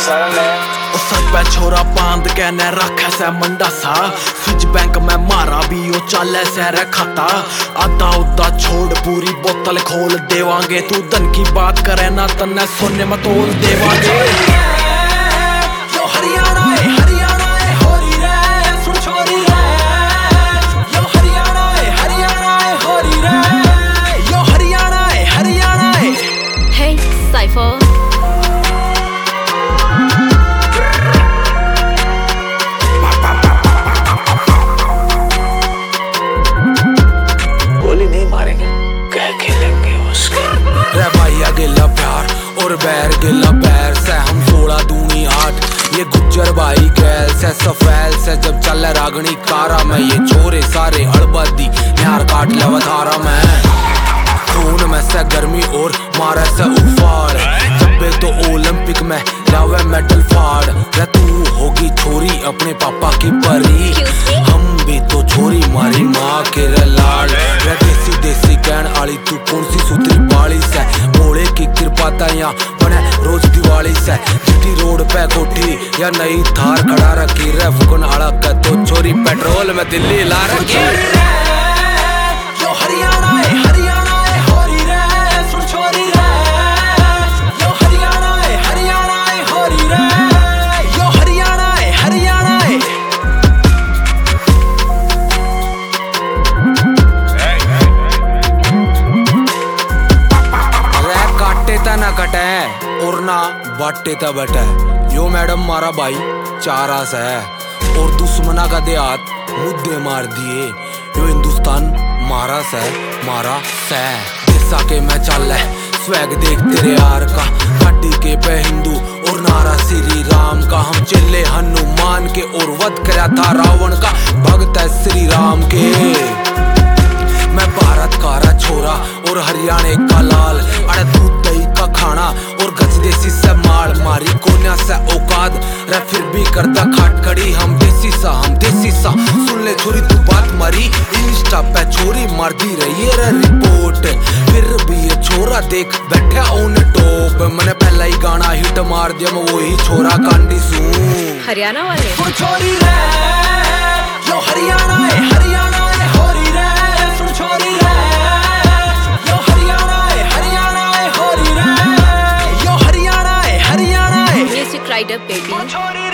sir पे छोरा बांध के ने रखे से मंडा सा स्विच बैंक में मारा भी ओ चाले से रे खाता आधा उदा छोड़ पूरी बोतल खोल देवांगे तू धन की बात करे ना तन्ने सोने में तोल देवांगे यो हरियाणा है होरी रे सुन छोरी रे यो हरियाणा है होरी रे यो हरियाणा है Hey Cypher गिला प्यार और बैर गिला पैर से हम 16 दूनी 8 ये गुज्जर भाई गैल से सफैल से जब चल रागनी कारा में ये छोरे सारे हड़बदी यार काट लवधारा में खून में से गर्मी और मारे से उफाड़ जब्बे तो ओलंपिक में लावे मेडल फाड़ रे तू होगी छोरी अपने पापा की परी हम भी तो छोरी मारी माँ के लाड़ रे देसी देसी कहन आली तू कौन सी सुतरी बाली से भोले की कृपा तया बने रोज दिवाली से सिटी रोड पे कोठी या नई थार खड़ा रखी रे फुकन आला का तो छोरी पेट्रोल में दिल्ली ला रखी यो हरियाणा है होरी रे सुन छोरी रे यो हरियाणा है होरी रे यो हरियाणा है काटे ता ना कटे और ना बाटे ता बटे यो मैडम मारा भाई चारा से और दुश्मना का देहात मुद्दे मार दिए यो हिंदुस्तान मारा से देसा के मैं चल स्वैग देख तेरे यार का गाड़ी के पे हिंदू और नारा श्री राम का हम चले हनुमान के और वध करा था रावण का भक्त है श्री राम के मैं भारत का रा छोरा और हरियाणा का लाल अरे दूध दही का खाना और गज देसी से मार मारी कोन्या से औकात रे फिर भी करता खाट खड़ी हम देसी सा सुन ले छोरी तू बात मारी इंस्टा पे छोरी मार दी रही है रिपोर्ट फिर भी ये छोरा देख बैठा ऑन टॉप मैंने पहला ही गाना हिट मार दिया मैं वही छोरा कांडी सू हरियाणा वाले छोरी रे यो हरियाणा है होरी रे सुन छोरी रे यो हरियाणा है होरी रे यो हरियाणा है Music Rider baby